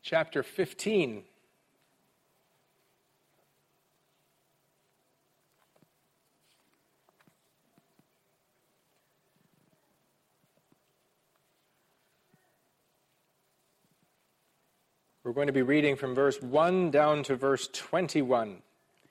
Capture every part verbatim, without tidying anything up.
chapter fifteen. We're going to be reading from verse one down to verse twenty-one.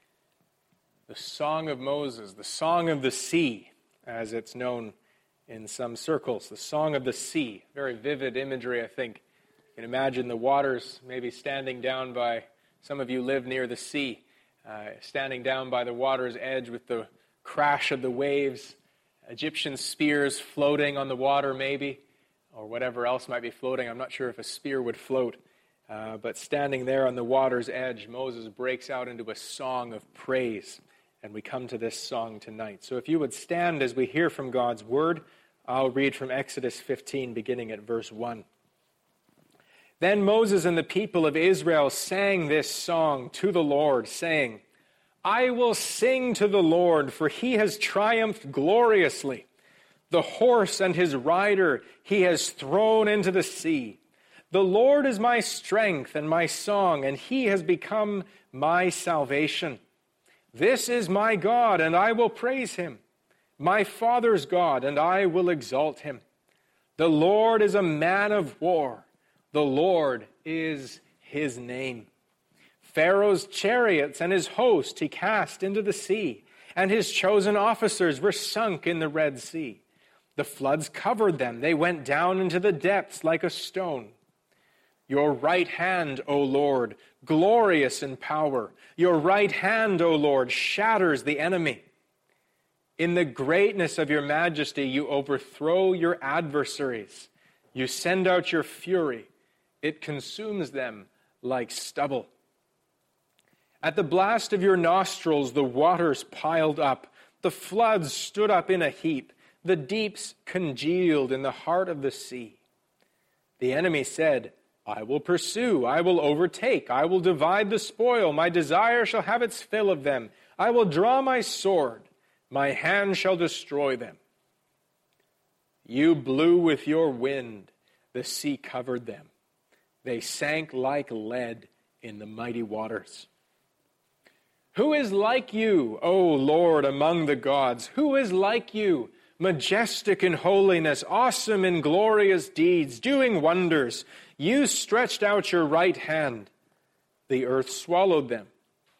The Song of Moses, the Song of the Sea, as it's known in some circles. The Song of the Sea. Very vivid imagery, I think. You can imagine the waters maybe standing down by, some of you live near the sea, uh, standing down by the water's edge with the crash of the waves, Egyptian spears floating on the water maybe, or whatever else might be floating. I'm not sure if a spear would float. Uh, but standing there on the water's edge, Moses breaks out into a song of praise. And we come to this song tonight. So if you would stand as we hear from God's word, I'll read from Exodus fifteen, beginning at verse one. Then Moses and the people of Israel sang this song to the Lord, saying, I will sing to the Lord, for he has triumphed gloriously. The horse and his rider he has thrown into the sea. The Lord is my strength and my song, and he has become my salvation. This is my God, and I will praise him, my father's God, and I will exalt him. The Lord is a man of war. The Lord is his name. Pharaoh's chariots and his host he cast into the sea, and his chosen officers were sunk in the Red Sea. The floods covered them. They went down into the depths like a stone. Your right hand, O Lord, glorious in power. Your right hand, O Lord, shatters the enemy. In the greatness of your majesty, you overthrow your adversaries. You send out your fury. It consumes them like stubble. At the blast of your nostrils, the waters piled up. The floods stood up in a heap. The deeps congealed in the heart of the sea. The enemy said, I will pursue, I will overtake, I will divide the spoil. My desire shall have its fill of them. I will draw my sword. My hand shall destroy them. You blew with your wind. The sea covered them. They sank like lead in the mighty waters. Who is like you, O Lord, among the gods? Who is like you? Majestic in holiness, awesome in glorious deeds, doing wonders. You stretched out your right hand. The earth swallowed them.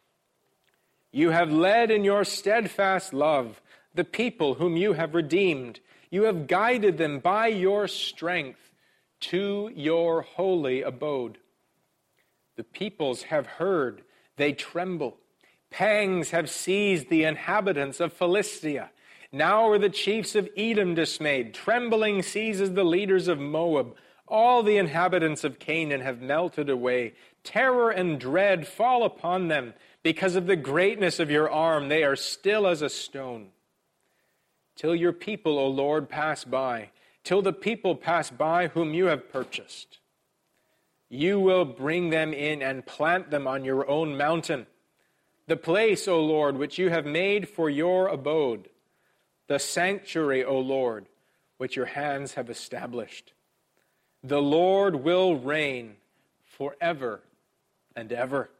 You have led in your steadfast love the people whom you have redeemed. You have guided them by your strength to your holy abode. The peoples have heard, they tremble. Pangs have seized the inhabitants of Philistia. Now are the chiefs of Edom dismayed. Trembling seizes the leaders of Moab. All the inhabitants of Canaan have melted away. Terror and dread fall upon them. Because of the greatness of your arm, they are still as a stone. Till your people, O Lord, pass by. Till the people pass by whom you have purchased. You will bring them in and plant them on your own mountain. The place, O Lord, which you have made for your abode. The sanctuary, O Lord, which your hands have established. The Lord will reign forever and ever.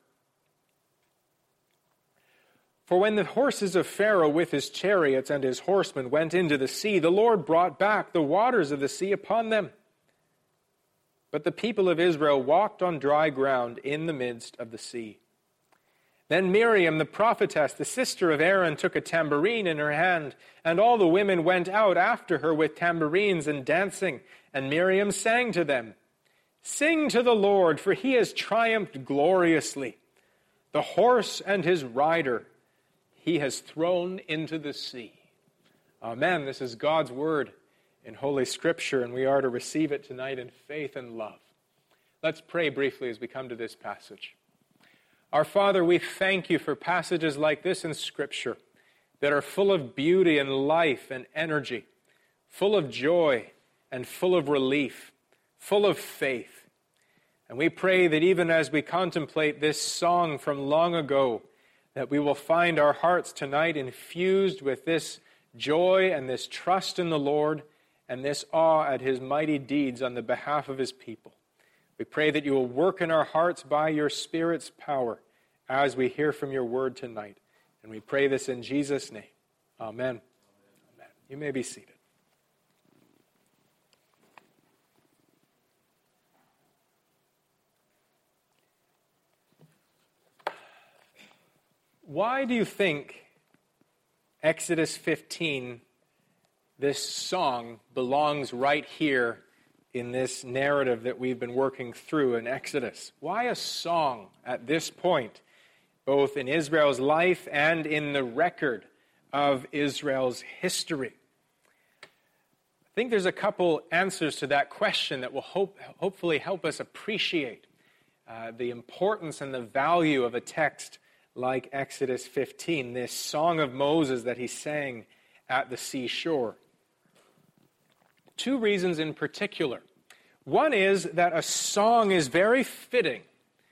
For when the horses of Pharaoh with his chariots and his horsemen went into the sea, the Lord brought back the waters of the sea upon them. But the people of Israel walked on dry ground in the midst of the sea. Then Miriam, the prophetess, the sister of Aaron, took a tambourine in her hand, and all the women went out after her with tambourines and dancing. And Miriam sang to them, Sing to the Lord, for he has triumphed gloriously. The horse and his rider he has thrown into the sea. Amen. This is God's word in Holy Scripture, and we are to receive it tonight in faith and love. Let's pray briefly as we come to this passage. Our Father, we thank you for passages like this in Scripture that are full of beauty and life and energy, full of joy and full of relief, full of faith. And we pray that even as we contemplate this song from long ago, that we will find our hearts tonight infused with this joy and this trust in the Lord and this awe at his mighty deeds on the behalf of his people. We pray that you will work in our hearts by your Spirit's power as we hear from your word tonight. And we pray this in Jesus' name. Amen. Amen. You may be seated. Why do you think Exodus fifteen, this song, belongs right here in this narrative that we've been working through in Exodus? Why a song at this point, both in Israel's life and in the record of Israel's history? I think there's a couple answers to that question that will hope, hopefully help us appreciate uh, the importance and the value of a text like Exodus fifteen, this song of Moses that he sang at the seashore. Two reasons in particular. One is that a song is very fitting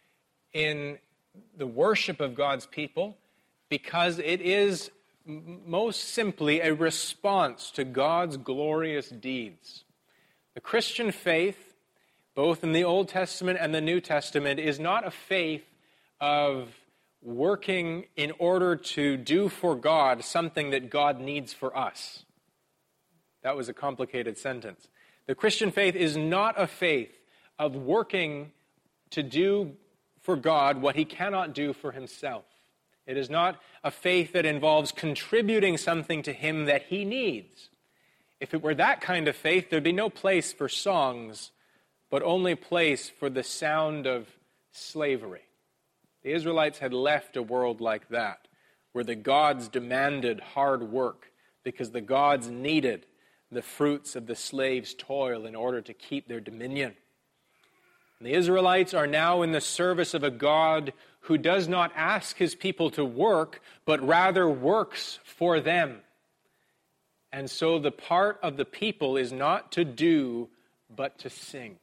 in the worship of God's people because it is m- most simply a response to God's glorious deeds. The Christian faith, both in the Old Testament and the New Testament, is not a faith of working in order to do for God something that God needs for us. That was a complicated sentence. The Christian faith is not a faith of working to do for God what he cannot do for himself. It is not a faith that involves contributing something to him that he needs. If it were that kind of faith, there'd be no place for songs, but only place for the sound of slavery. The Israelites had left a world like that, where the gods demanded hard work because the gods needed the fruits of the slaves' toil in order to keep their dominion. And the Israelites are now in the service of a God who does not ask his people to work, but rather works for them. And so the part of the people is not to do, but to sing.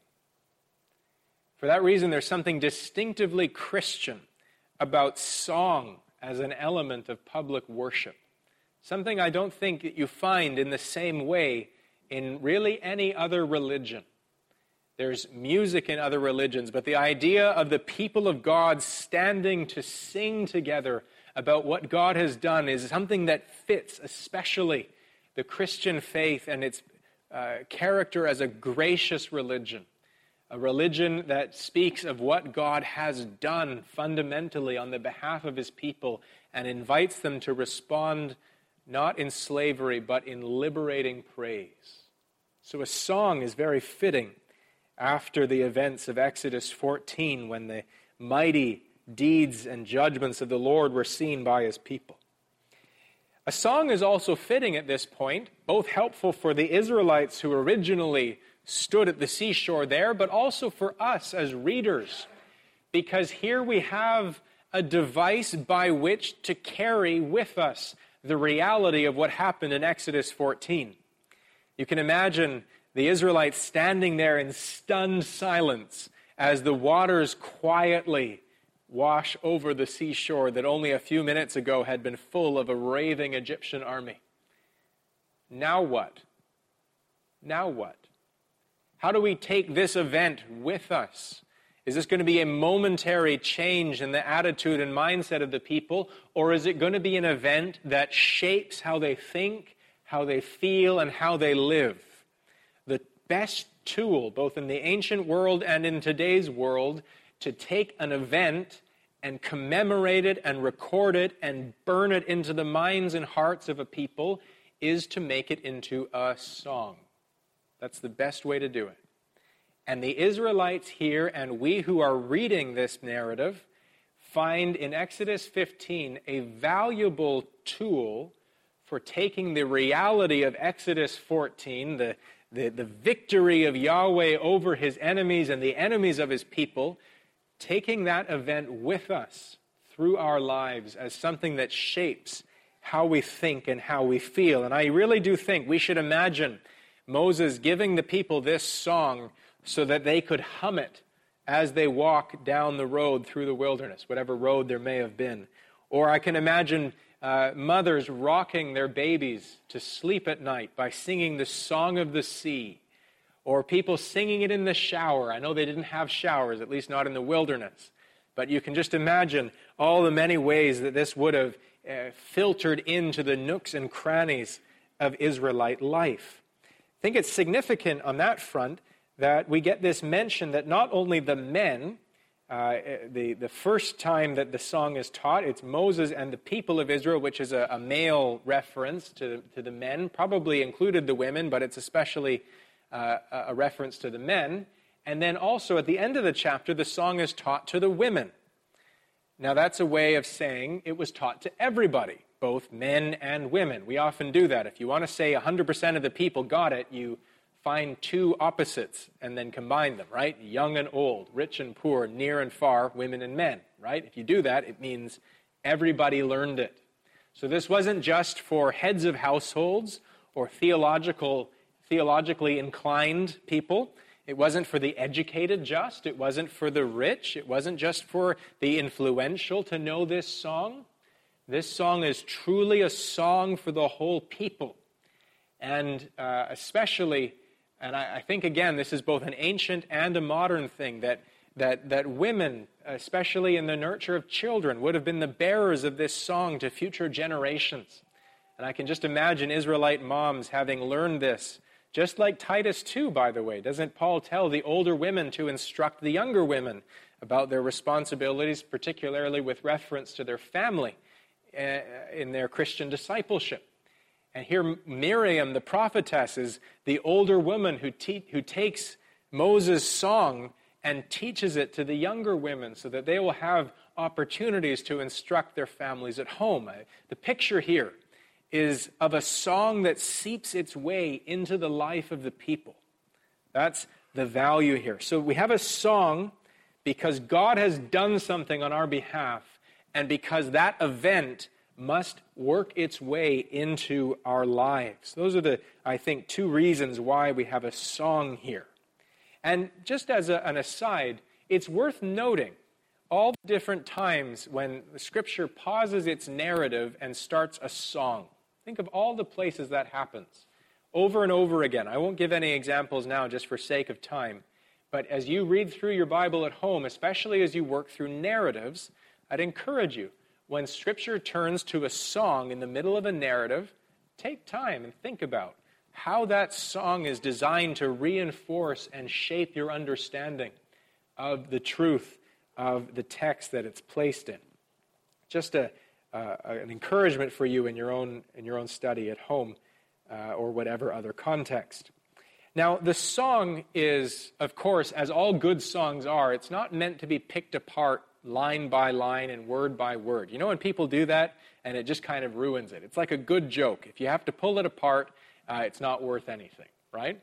For that reason, there's something distinctively Christian about song as an element of public worship. Something I don't think that you find in the same way in really any other religion. There's music in other religions, but the idea of the people of God standing to sing together about what God has done is something that fits especially the Christian faith and its uh, character as a gracious religion. A religion that speaks of what God has done fundamentally on the behalf of his people and invites them to respond not in slavery, but in liberating praise. So a song is very fitting after the events of Exodus fourteen, when the mighty deeds and judgments of the Lord were seen by his people. A song is also fitting at this point, both helpful for the Israelites who originally stood at the seashore there, but also for us as readers, because here we have a device by which to carry with us the reality of what happened in Exodus fourteen. You can imagine the Israelites standing there in stunned silence as the waters quietly wash over the seashore that only a few minutes ago had been full of a raving Egyptian army. Now what? Now what? How do we take this event with us? Is this going to be a momentary change in the attitude and mindset of the people, or is it going to be an event that shapes how they think, how they feel, and how they live? The best tool, both in the ancient world and in today's world, to take an event and commemorate it and record it and burn it into the minds and hearts of a people is to make it into a song. That's the best way to do it. And the Israelites here, and we who are reading this narrative, find in Exodus fifteen a valuable tool for taking the reality of Exodus fourteen, the, the, the victory of Yahweh over his enemies and the enemies of his people, taking that event with us through our lives as something that shapes how we think and how we feel. And I really do think we should imagine Moses giving the people this song so that they could hum it as they walk down the road through the wilderness, whatever road there may have been. Or I can imagine uh, mothers rocking their babies to sleep at night by singing the Song of the Sea, or people singing it in the shower. I know they didn't have showers, at least not in the wilderness. But you can just imagine all the many ways that this would have uh, filtered into the nooks and crannies of Israelite life. I think it's significant on that front that we get this mention that not only the men, uh, the, the first time that the song is taught, it's Moses and the people of Israel, which is a, a male reference to, to the men, probably included the women, but it's especially uh, a reference to the men. And then also at the end of the chapter, the song is taught to the women. Now that's a way of saying it was taught to everybody, both men and women. We often do that. If you want to say one hundred percent of the people got it, you find two opposites and then combine them, right? Young and old, rich and poor, near and far, women and men, right? If you do that, it means everybody learned it. So this wasn't just for heads of households or theological, theologically inclined people. It wasn't for the educated just. It wasn't for the rich. It wasn't just for the influential to know this song. This song is truly a song for the whole people. And uh, especially, and I, I think, again, this is both an ancient and a modern thing, that, that, that women, especially in the nurture of children, would have been the bearers of this song to future generations. And I can just imagine Israelite moms having learned this. Just like Titus two, by the way, doesn't Paul tell the older women to instruct the younger women about their responsibilities, particularly with reference to their family uh, in their Christian discipleship? And here Miriam, the prophetess, is the older woman who, te- who takes Moses' song and teaches it to the younger women so that they will have opportunities to instruct their families at home. The picture here is of a song that seeps its way into the life of the people. That's the value here. So we have a song because God has done something on our behalf, and because that event must work its way into our lives. Those are the, I think, two reasons why we have a song here. And just as a, an aside, it's worth noting all the different times when the Scripture pauses its narrative and starts a song. Think of all the places that happens over and over again. I won't give any examples now just for sake of time. But as you read through your Bible at home, especially as you work through narratives, I'd encourage you, when Scripture turns to a song in the middle of a narrative, take time and think about how that song is designed to reinforce and shape your understanding of the truth of the text that it's placed in. Just a Uh, an encouragement for you in your own in your own study at home uh, or whatever other context. Now, the song is, of course, as all good songs are, it's not meant to be picked apart line by line and word by word. You know when people do that and it just kind of ruins it? It's like a good joke. If you have to pull it apart, uh, it's not worth anything, right?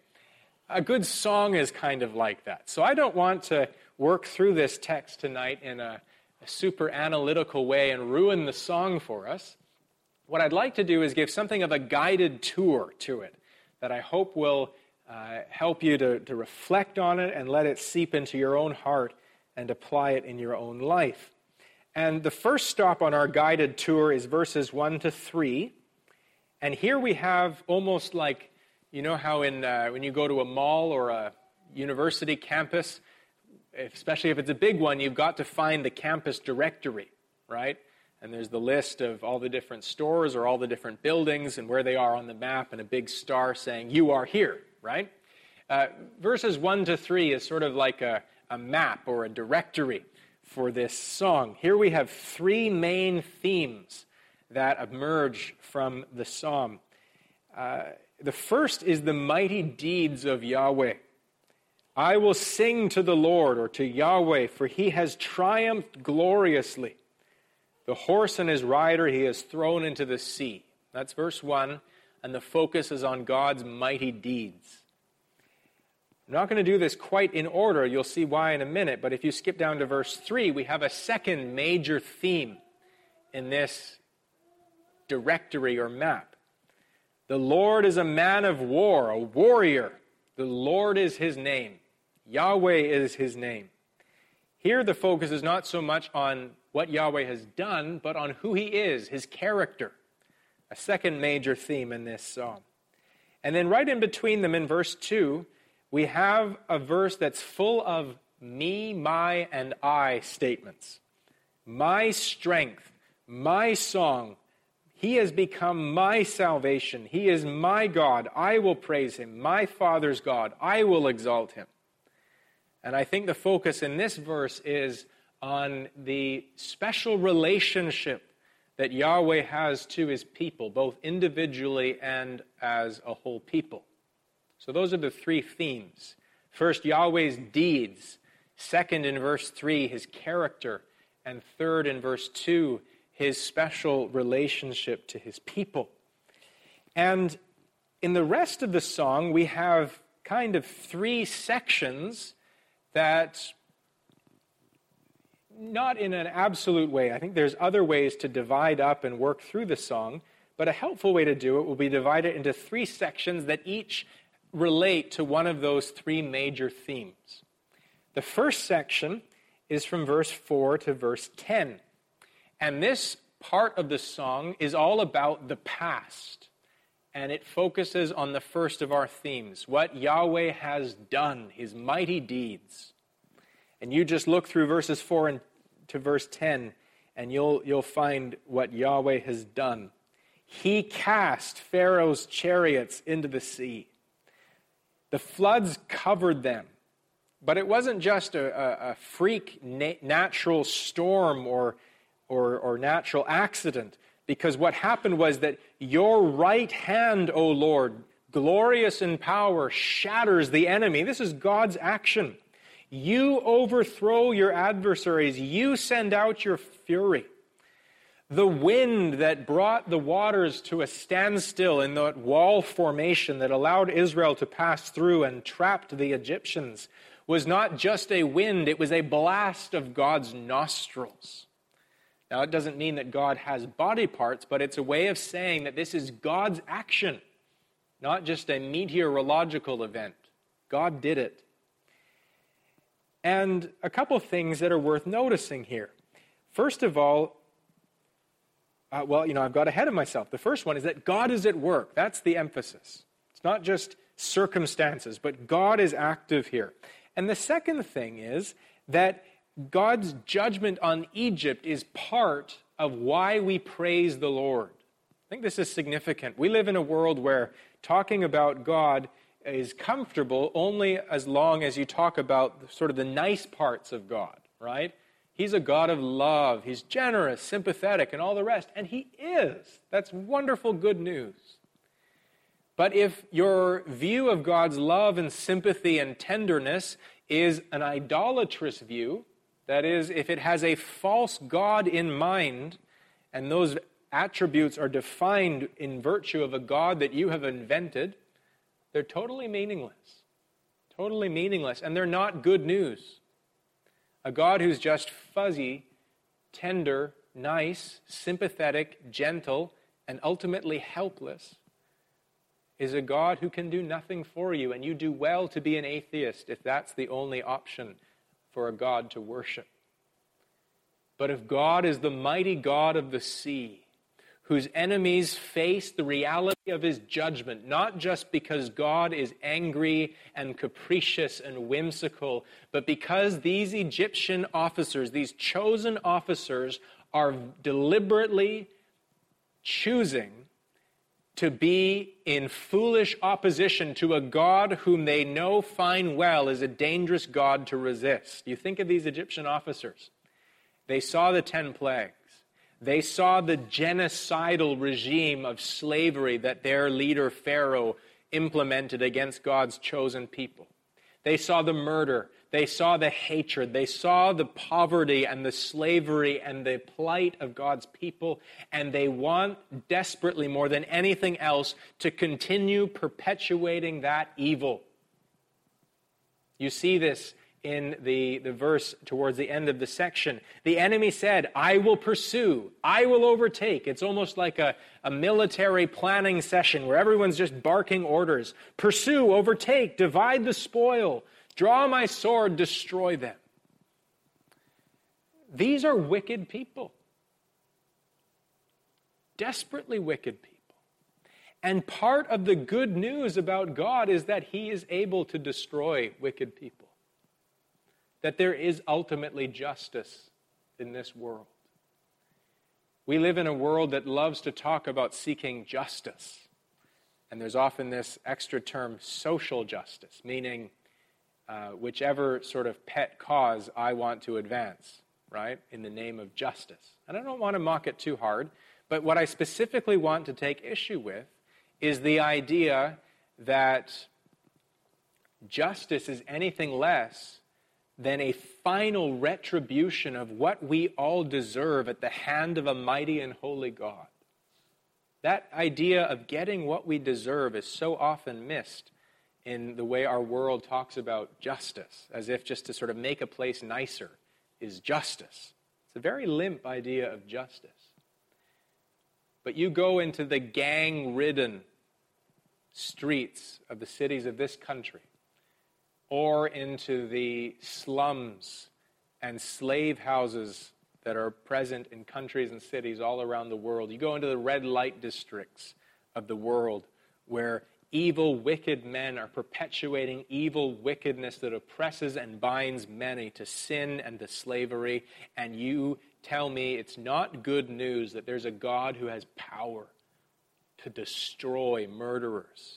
A good song is kind of like that. So I don't want to work through this text tonight in a a super analytical way and ruin the song for us. What I'd like to do is give something of a guided tour to it that I hope will uh, help you to, to reflect on it and let it seep into your own heart and apply it in your own life. And the first stop on our guided tour is verses one to three. And here we have almost like, you know how in uh, when you go to a mall or a university campus, especially if it's a big one, you've got to find the campus directory, right? And there's the list of all the different stores or all the different buildings and where they are on the map and a big star saying, you are here, right? Uh, verses one to three is sort of like a, a map or a directory for this song. Here we have three main themes that emerge from the psalm. Uh, the first is the mighty deeds of Yahweh. I will sing to the Lord, or to Yahweh, for he has triumphed gloriously. The horse and his rider he has thrown into the sea. That's verse one, and the focus is on God's mighty deeds. I'm not going to do this quite in order. You'll see why in a minute, but if you skip down to verse three, we have a second major theme in this directory or map. The Lord is a man of war, a warrior. The Lord is his name. Yahweh is his name. Here the focus is not so much on what Yahweh has done, but on who he is, his character. A second major theme in this psalm. And then right in between them in verse two, we have a verse that's full of me, my, and I statements. My strength, my song. He has become my salvation. He is my God. I will praise him. My Father's God. I will exalt him. And I think the focus in this verse is on the special relationship that Yahweh has to his people, both individually and as a whole people. So those are the three themes. First, Yahweh's deeds. Second, in verse three, his character. And third, in verse two, his special relationship to his people. And in the rest of the song, we have kind of three sections that, not in an absolute way, I think there's other ways to divide up and work through the song, but a helpful way to do it will be divided into three sections that each relate to one of those three major themes. The first section is from verse four to verse ten. And this part of the song is all about the past. And it focuses on the first of our themes, what Yahweh has done, his mighty deeds. And you just look through verses four and to verse ten, and you'll, you'll find what Yahweh has done. He cast Pharaoh's chariots into the sea. The floods covered them. But it wasn't just a, a, a freak na- natural storm or, or, or natural accident, because what happened was that your right hand, O Lord, glorious in power, shatters the enemy. This is God's action. You overthrow your adversaries. You send out your fury. The wind that brought the waters to a standstill in that wall formation that allowed Israel to pass through and trapped the Egyptians was not just a wind, it was a blast of God's nostrils. Now, it doesn't mean that God has body parts, but it's a way of saying that this is God's action, not just a meteorological event. God did it. And a couple things that are worth noticing here. First of all, uh, well, you know, I've got ahead of myself. The first one is that God is at work. That's the emphasis. It's not just circumstances, but God is active here. And the second thing is that God's judgment on Egypt is part of why we praise the Lord. I think this is significant. We live in a world where talking about God is comfortable only as long as you talk about sort of the nice parts of God, right? He's a God of love. He's generous, sympathetic, and all the rest. And he is. That's wonderful good news. But if your view of God's love and sympathy and tenderness is an idolatrous view, that is, if it has a false God in mind, and those attributes are defined in virtue of a God that you have invented, they're totally meaningless. Totally meaningless. And they're not good news. A God who's just fuzzy, tender, nice, sympathetic, gentle, and ultimately helpless is a God who can do nothing for you, and you do well to be an atheist if that's the only option for a God to worship. But if God is the mighty God of the sea, whose enemies face the reality of his judgment, not just because God is angry and capricious and whimsical, but because these Egyptian officers, these chosen officers, are deliberately choosing to be in foolish opposition to a God whom they know fine well is a dangerous God to resist. You think of these Egyptian officers. They saw the ten plagues. They saw the genocidal regime of slavery that their leader Pharaoh implemented against God's chosen people. They saw the murder. They saw the hatred. They saw the poverty and the slavery and the plight of God's people. And they want desperately more than anything else to continue perpetuating that evil. You see this in the, the verse towards the end of the section. The enemy said, I will pursue, I will overtake. It's almost like a, a military planning session where everyone's just barking orders. Pursue, overtake, divide the spoil, draw my sword, destroy them. These are wicked people. Desperately wicked people. And part of the good news about God is that he is able to destroy wicked people. That there is ultimately justice in this world. We live in a world that loves to talk about seeking justice. And there's often this extra term, social justice, meaning uh, whichever sort of pet cause I want to advance, right, in the name of justice. And I don't want to mock it too hard, but what I specifically want to take issue with is the idea that justice is anything less than a final retribution of what we all deserve at the hand of a mighty and holy God. That idea of getting what we deserve is so often missed in the way our world talks about justice, as if just to sort of make a place nicer is justice. It's a very limp idea of justice. But you go into the gang-ridden streets of the cities of this country, or into the slums and slave houses that are present in countries and cities all around the world. You go into the red light districts of the world where evil, wicked men are perpetuating evil wickedness that oppresses and binds many to sin and to slavery. And you tell me it's not good news that there's a God who has power to destroy murderers.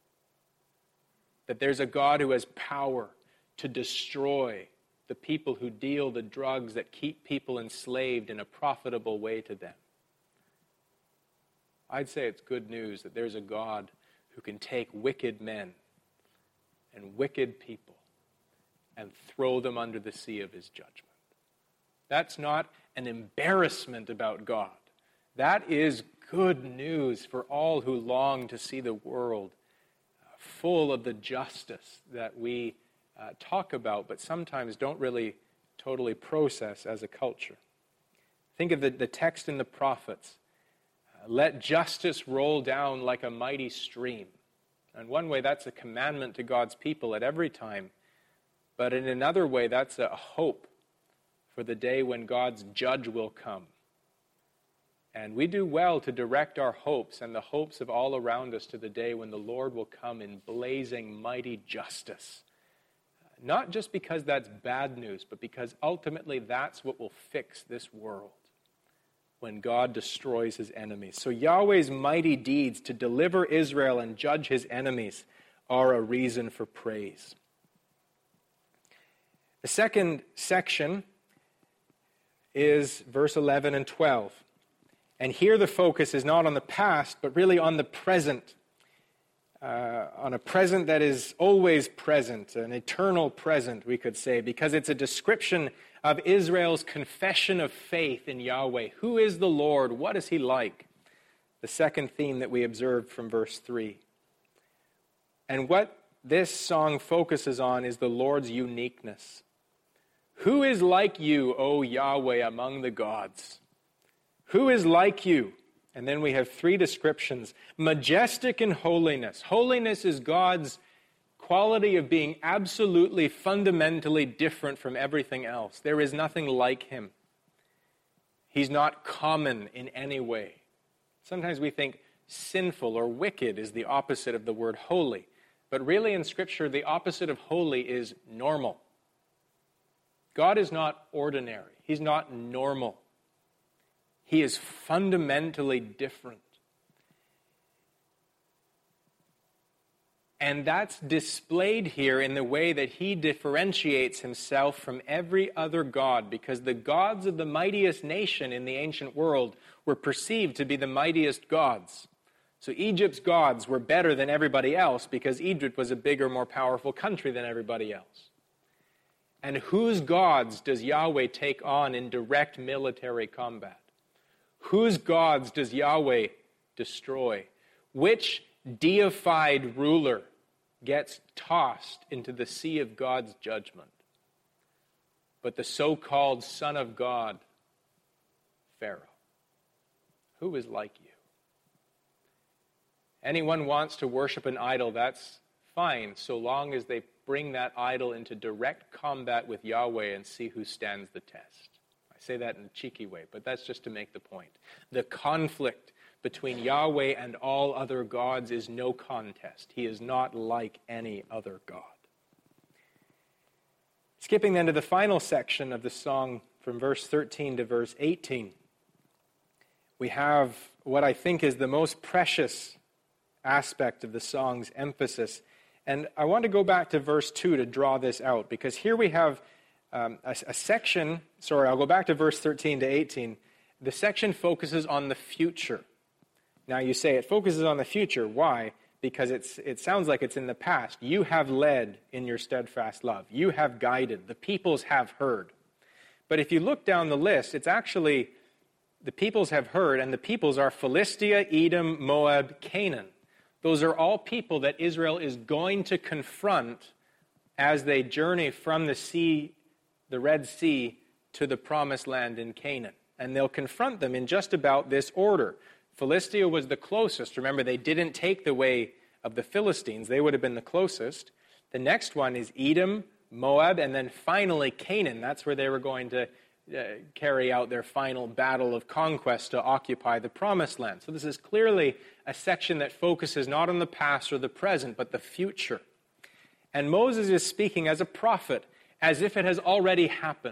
That there's a God who has power to destroy the people who deal the drugs that keep people enslaved in a profitable way to them. I'd say it's good news that there's a God who can take wicked men and wicked people and throw them under the sea of his judgment. That's not an embarrassment about God. That is good news for all who long to see the world full of the justice that we uh, talk about, but sometimes don't really totally process as a culture. Think of the, the text in the prophets. Uh, Let justice roll down like a mighty stream. In one way, that's a commandment to God's people at every time. But in another way, that's a hope for the day when God's judge will come. And we do well to direct our hopes and the hopes of all around us to the day when the Lord will come in blazing, mighty justice. Not just because that's bad news, but because ultimately that's what will fix this world when God destroys his enemies. So Yahweh's mighty deeds to deliver Israel and judge his enemies are a reason for praise. The second section is verse eleven and twelve. And here the focus is not on the past, but really on the present. Uh, on a present that is always present, an eternal present, we could say, because it's a description of Israel's confession of faith in Yahweh. Who is the Lord? What is he like? The second theme that we observed from verse three. And what this song focuses on is the Lord's uniqueness. Who is like you, O Yahweh, among the gods? Who is like you? And then we have three descriptions. Majestic in holiness. Holiness is God's quality of being absolutely, fundamentally different from everything else. There is nothing like him. He's not common in any way. Sometimes we think sinful or wicked is the opposite of the word holy. But really in Scripture, the opposite of holy is normal. God is not ordinary. He's not normal. He is fundamentally different. And that's displayed here in the way that he differentiates himself from every other god, because the gods of the mightiest nation in the ancient world were perceived to be the mightiest gods. So Egypt's gods were better than everybody else because Egypt was a bigger, more powerful country than everybody else. And whose gods does Yahweh take on in direct military combat? Whose gods does Yahweh destroy? Which deified ruler gets tossed into the sea of God's judgment? But the so-called Son of God, Pharaoh. Who is like you? Anyone wants to worship an idol, that's fine, so long as they bring that idol into direct combat with Yahweh and see who stands the test. I say that in a cheeky way, but that's just to make the point. The conflict between Yahweh and all other gods is no contest. He is not like any other god. Skipping then to the final section of the song from verse thirteen to verse eighteen, we have what I think is the most precious aspect of the song's emphasis. And I want to go back to verse two to draw this out, because here we have um, a, a section, sorry, I'll go back to verse thirteen to eighteen. The section focuses on the future. Now you say it focuses on the future. Why? Because it's, it sounds like it's in the past. You have led in your steadfast love. You have guided. The peoples have heard. But if you look down the list, it's actually the peoples have heard, and the peoples are Philistia, Edom, Moab, Canaan. Those are all people that Israel is going to confront as they journey from the sea, the Red Sea, to the promised land in Canaan. And they'll confront them in just about this order. Philistia was the closest. Remember, they didn't take the way of the Philistines. They would have been the closest. The next one is Edom, Moab, and then finally Canaan. That's where they were going to uh, carry out their final battle of conquest to occupy the promised land. So this is clearly a section that focuses not on the past or the present, but the future. And Moses is speaking as a prophet, as if it has already happened.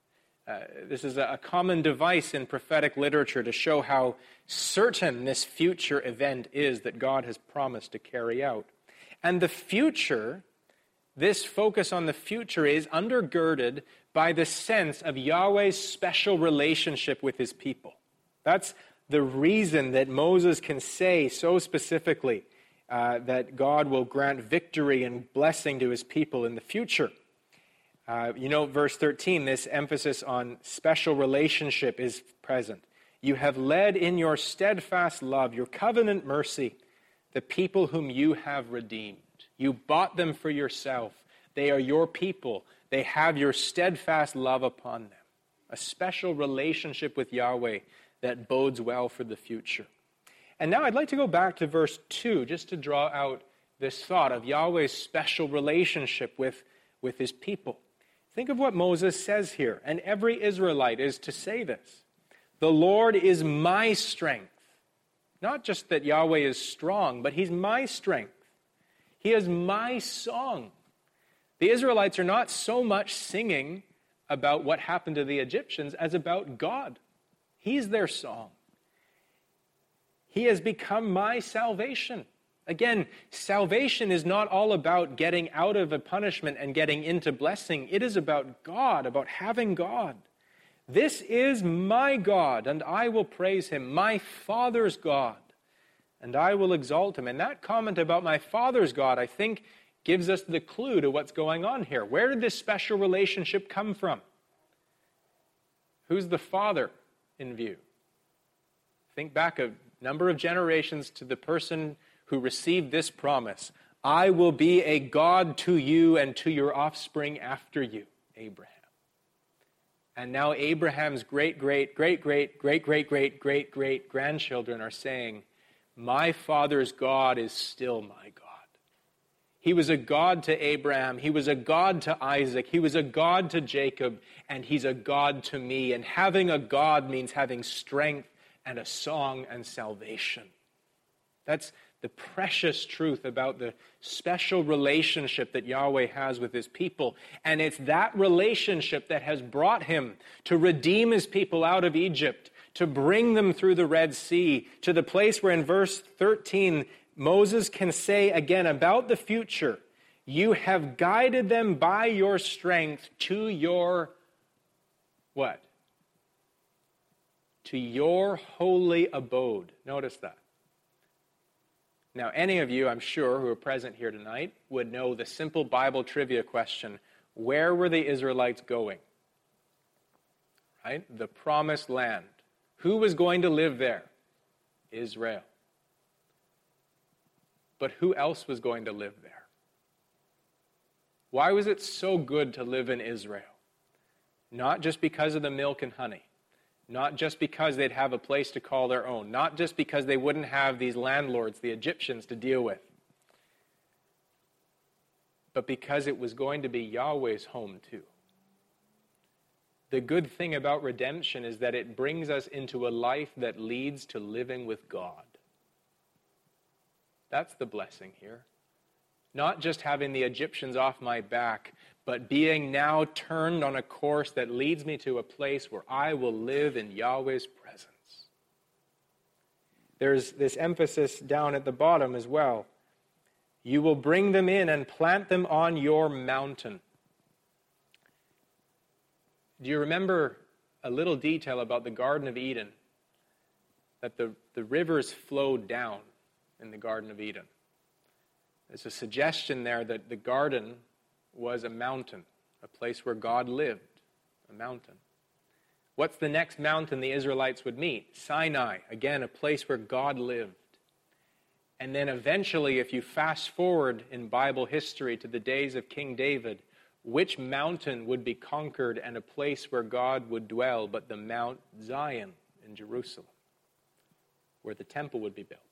Uh, this is a, a common device in prophetic literature to show how certain this future event is that God has promised to carry out. And the future, this focus on the future, is undergirded by the sense of Yahweh's special relationship with his people. That's the reason that Moses can say so specifically uh, that God will grant victory and blessing to his people in the future. Uh, you know, verse thirteen, this emphasis on special relationship is present. You have led in your steadfast love, your covenant mercy, the people whom you have redeemed. You bought them for yourself. They are your people. They have your steadfast love upon them. A special relationship with Yahweh that bodes well for the future. And now I'd like to go back to verse two just to draw out this thought of Yahweh's special relationship with, with his people. Think of what Moses says here, and every Israelite is to say this. The Lord is my strength. Not just that Yahweh is strong, but he's my strength. He is my song. The Israelites are not so much singing about what happened to the Egyptians as about God. He's their song. He has become my salvation. Again, salvation is not all about getting out of a punishment and getting into blessing. It is about God, about having God. This is my God, and I will praise him, my Father's God, and I will exalt him. And that comment about my Father's God, I think, gives us the clue to what's going on here. Where did this special relationship come from? Who's the Father in view? Think back a number of generations to the person who received this promise. I will be a God to you and to your offspring after you, Abraham. And now Abraham's great, great, great, great, great, great, great, great, great grandchildren are saying, my father's God is still my God. He was a God to Abraham. He was a God to Isaac. He was a God to Jacob. And he's a God to me. And having a God means having strength and a song and salvation. That's the precious truth about the special relationship that Yahweh has with his people. And it's that relationship that has brought him to redeem his people out of Egypt, to bring them through the Red Sea, to the place where in verse thirteen, Moses can say again about the future, you have guided them by your strength to your, what? To your holy abode. Notice that. Now, any of you, I'm sure, who are present here tonight would know the simple Bible trivia question, where were the Israelites going? Right? The promised land. Who was going to live there? Israel. But who else was going to live there? Why was it so good to live in Israel? Not just because of the milk and honey. Not just because they'd have a place to call their own. Not just because they wouldn't have these landlords, the Egyptians, to deal with. But because it was going to be Yahweh's home too. The good thing about redemption is that it brings us into a life that leads to living with God. That's the blessing here. Not just having the Egyptians off my back, but being now turned on a course that leads me to a place where I will live in Yahweh's presence. There's this emphasis down at the bottom as well. You will bring them in and plant them on your mountain. Do you remember a little detail about the Garden of Eden? That the, the rivers flowed down in the Garden of Eden. There's a suggestion there that the garden was a mountain, a place where God lived, a mountain. What's the next mountain the Israelites would meet? Sinai, again, a place where God lived. And then eventually, if you fast forward in Bible history to the days of King David, which mountain would be conquered and a place where God would dwell but the Mount Zion in Jerusalem, where the temple would be built?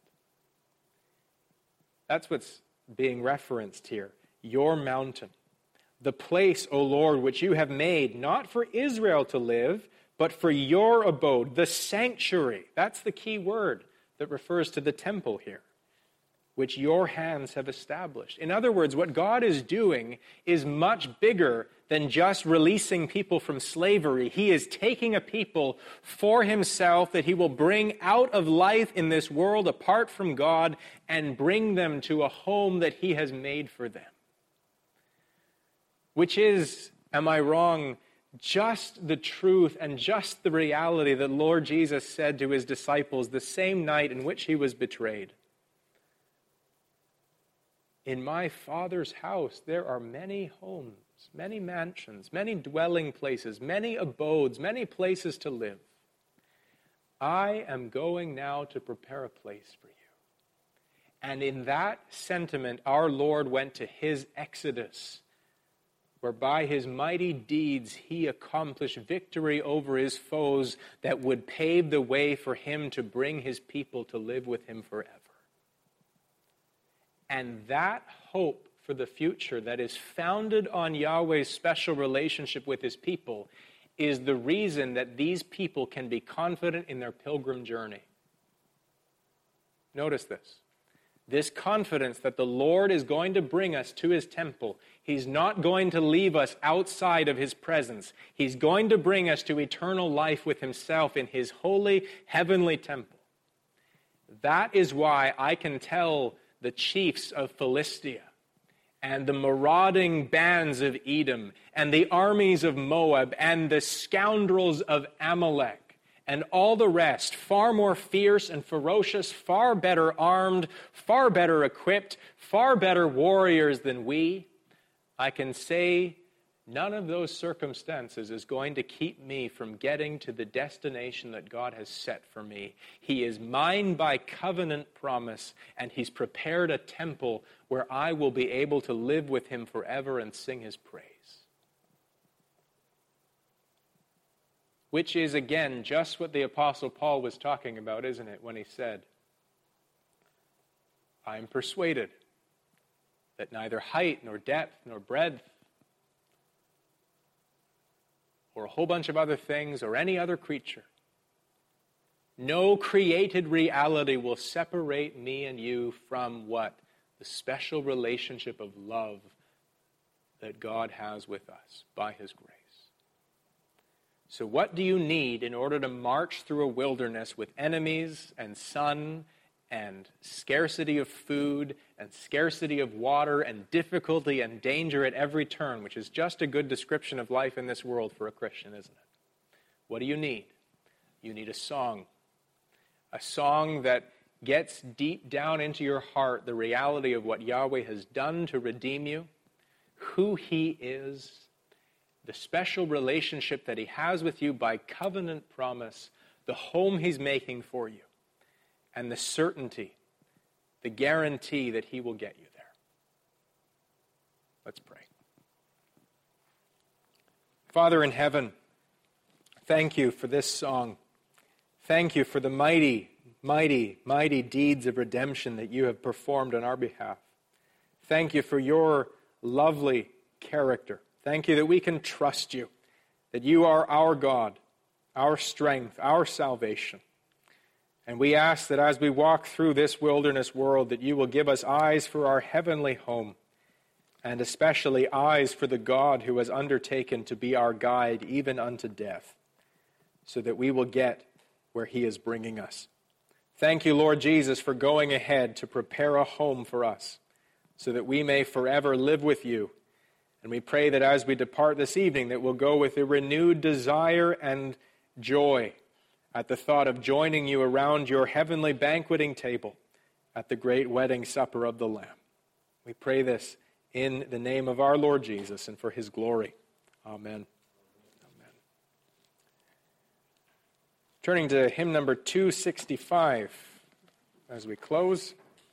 That's what's being referenced here. Your mountain. The place, O Lord, which you have made, not for Israel to live, but for your abode, the sanctuary. That's the key word that refers to the temple here, which your hands have established. In other words, what God is doing is much bigger than just releasing people from slavery. He is taking a people for himself that he will bring out of life in this world apart from God and bring them to a home that he has made for them. Which is, am I wrong, just the truth and just the reality that Lord Jesus said to his disciples the same night in which he was betrayed. In my Father's house there are many homes, many mansions, many dwelling places, many abodes, many places to live. I am going now to prepare a place for you. And in that sentiment, our Lord went to his exodus, where by his mighty deeds he accomplished victory over his foes that would pave the way for him to bring his people to live with him forever. And that hope for the future that is founded on Yahweh's special relationship with his people is the reason that these people can be confident in their pilgrim journey. Notice this. This confidence that the Lord is going to bring us to his temple. He's not going to leave us outside of his presence. He's going to bring us to eternal life with himself in his holy heavenly temple. That is why I can tell the chiefs of Philistia and the marauding bands of Edom and the armies of Moab and the scoundrels of Amalek and all the rest, far more fierce and ferocious, far better armed, far better equipped, far better warriors than we, I can say none of those circumstances is going to keep me from getting to the destination that God has set for me. He is mine by covenant promise, and he's prepared a temple where I will be able to live with him forever and sing his praise. Which is, again, just what the Apostle Paul was talking about, isn't it, when he said, I am persuaded that neither height nor depth nor breadth or a whole bunch of other things, or any other creature, no created reality will separate me and you from what? The special relationship of love that God has with us by his grace. So what do you need in order to march through a wilderness with enemies and sun and scarcity of food and scarcity of water and difficulty and danger at every turn, which is just a good description of life in this world for a Christian, isn't it? What do you need? You need a song. A song that gets deep down into your heart the reality of what Yahweh has done to redeem you, who he is, the special relationship that he has with you by covenant promise, the home he's making for you, and the certainty, the guarantee that he will get you there. Let's pray. Father in heaven, thank you for this song. Thank you for the mighty, mighty, mighty deeds of redemption that you have performed on our behalf. Thank you for your lovely character. Thank you that we can trust you, that you are our God, our strength, our salvation. And we ask that as we walk through this wilderness world, that you will give us eyes for our heavenly home, and especially eyes for the God who has undertaken to be our guide even unto death, so that we will get where he is bringing us. Thank you, Lord Jesus, for going ahead to prepare a home for us, so that we may forever live with you. And we pray that as we depart this evening, that we'll go with a renewed desire and joy at the thought of joining you around your heavenly banqueting table at the great wedding supper of the Lamb. We pray this in the name of our Lord Jesus and for his glory. Amen. Amen. Turning to hymn number two sixty-five as we close.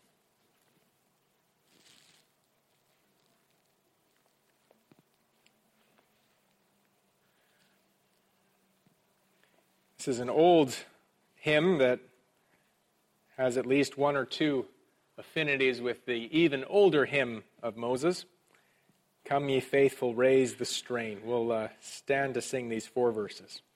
This is an old hymn that has at least one or two affinities with the even older hymn of Moses. Come ye faithful, raise the strain. We'll uh, stand to sing these four verses.